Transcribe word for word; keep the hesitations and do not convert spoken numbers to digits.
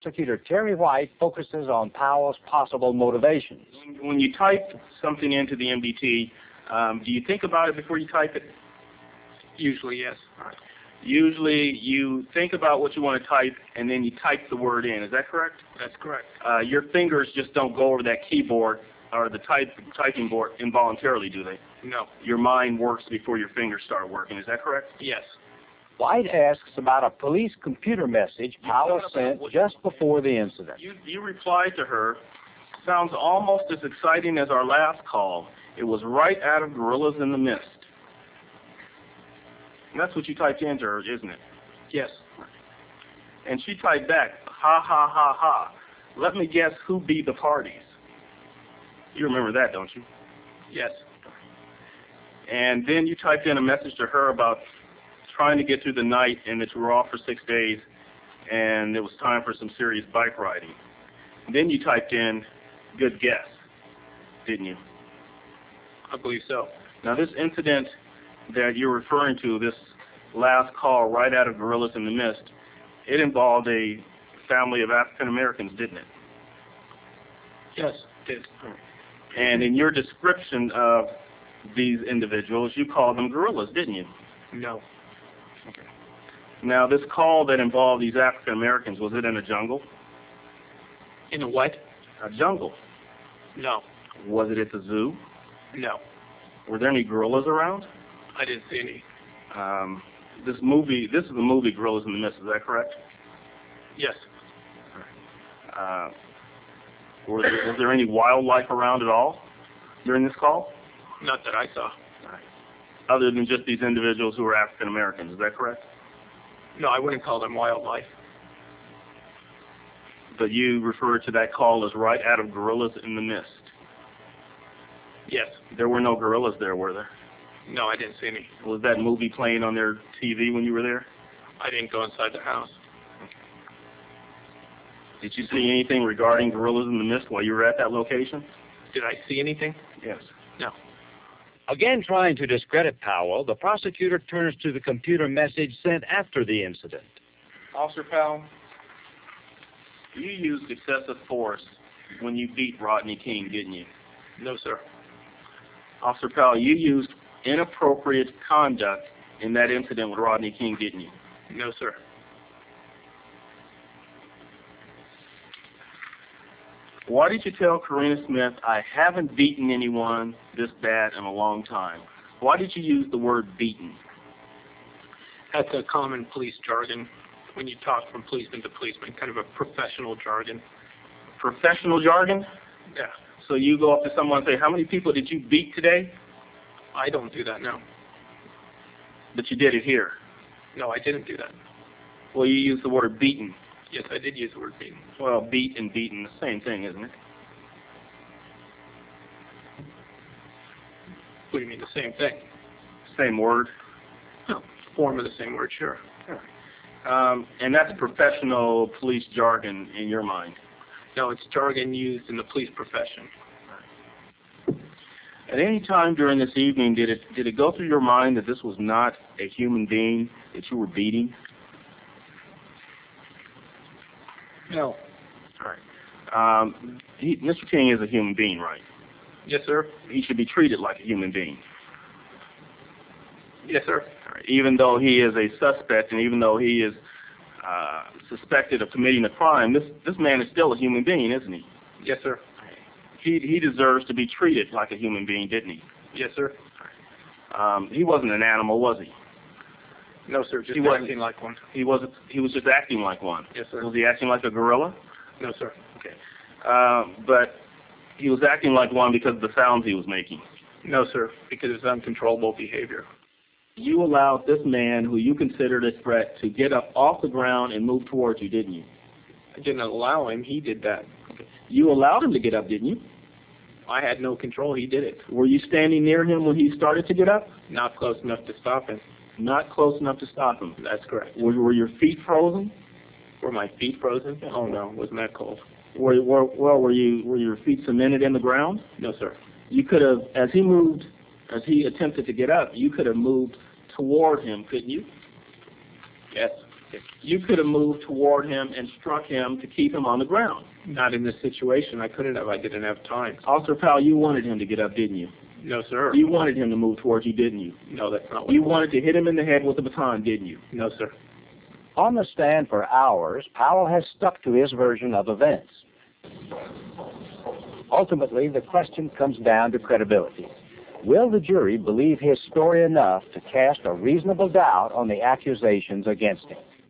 Prosecutor Terry White focuses on Powell's possible motivations. When you type something into the M D T, um, do you think about it before you type it? Usually, yes. Usually, you think about what you want to type, and then you type the word in. Is that correct? That's correct. Uh, your fingers just don't go over that keyboard or the type, typing board involuntarily, do they? No. Your mind works before your fingers start working. Is that correct? Yes. White asks about a police computer message Powell sent just before the incident. You, you replied to her, sounds almost as exciting as our last call. It was right out of Gorillas in the Mist. And that's what you typed into her, isn't it? Yes. And she typed back, ha, ha, ha, ha. Let me guess who be the parties. You remember that, don't you? Yes. And then you typed in a message to her about trying to get through the night and that you were off for six days and it was time for some serious bike riding. Then you typed in, good guess, didn't you? I believe so. Now this incident that you're referring to, this last call right out of Gorillas in the Mist, it involved a family of African Americans, didn't it? Yes, it did. And in your description of these individuals, you called them gorillas, didn't you? No. Okay. Now, this call that involved these African Americans, was it in a jungle? In a what? A jungle. No. Was it at the zoo? No. Were there any gorillas around? I didn't see any. Um, this movie, this is the movie Gorillas in the Mist, is that correct? Yes. Uh, was, there, was there any wildlife around at all during this call? Not that I saw. Other than just these individuals who were African Americans, is that correct? No, I wouldn't call them wildlife. But you referred to that call as right out of Gorillas in the Mist. Yes. There were no gorillas there, were there? No, I didn't see any. Was that movie playing on their T V when you were there? I didn't go inside their house. Did you see anything regarding Gorillas in the Mist while you were at that location? Did I see anything? Yes. No. Again, trying to discredit Powell, the prosecutor turns to the computer message sent after the incident. Officer Powell, you used excessive force when you beat Rodney King, didn't you? No, sir. Officer Powell, you used inappropriate conduct in that incident with Rodney King, didn't you? No, sir. Why did you tell Karina Smith, I haven't beaten anyone this bad in a long time? Why did you use the word beaten? That's a common police jargon when you talk from policeman to policeman, kind of a professional jargon. Professional jargon? Yeah. So you go up to someone and say, how many people did you beat today? I don't do that, no. But you did it here. No, I didn't do that. Well, you used the word beaten. Yes, I did use the word beaten. Well, beat and beaten, the same thing, isn't it? What do you mean, the same thing? Same word. No, form of the same word, sure. Um, and that's professional police jargon in your mind. No, it's jargon used in the police profession. At any time during this evening, did it did it go through your mind that this was not a human being that you were beating? No. All right. Um, he, Mister King is a human being, right? Yes, sir. He should be treated like a human being. Yes, sir. All right. Even though he is a suspect and even though he is uh, suspected of committing a crime, this this man is still a human being, isn't he? Yes, sir. He he deserves to be treated like a human being, didn't he? Yes, sir. Um, he wasn't an animal, was he? No, sir. Just he acting like one. He wasn't. He was just acting like one. Yes, sir. Was he acting like a gorilla? No, sir. Okay. Um, but he was acting like one because of the sounds he was making. No, sir. Because of his uncontrollable behavior. You allowed this man, who you considered a threat, to get up off the ground and move towards you, didn't you? I didn't allow him. He did that. Okay. You allowed him to get up, didn't you? I had no control. He did it. Were you standing near him when he started to get up? Not close enough to stop him. Not close enough to stop him. That's correct. Were, were your feet frozen? Were my feet frozen? Oh no, wasn't that cold? Were, were well, were you were your feet cemented in the ground? No, sir. You could have, as he moved, as he attempted to get up, you could have moved toward him, couldn't you? Yes. You could have moved toward him and struck him to keep him on the ground. Not in this situation. I couldn't have. I didn't have time. Officer Powell, you wanted him to get up, didn't you? No, sir. You wanted him to move towards you, didn't you? No, that's not what You wanted to hit him in the head with a baton, didn't you? No, sir. On the stand for hours, Powell has stuck to his version of events. Ultimately, the question comes down to credibility. Will the jury believe his story enough to cast a reasonable doubt on the accusations against him?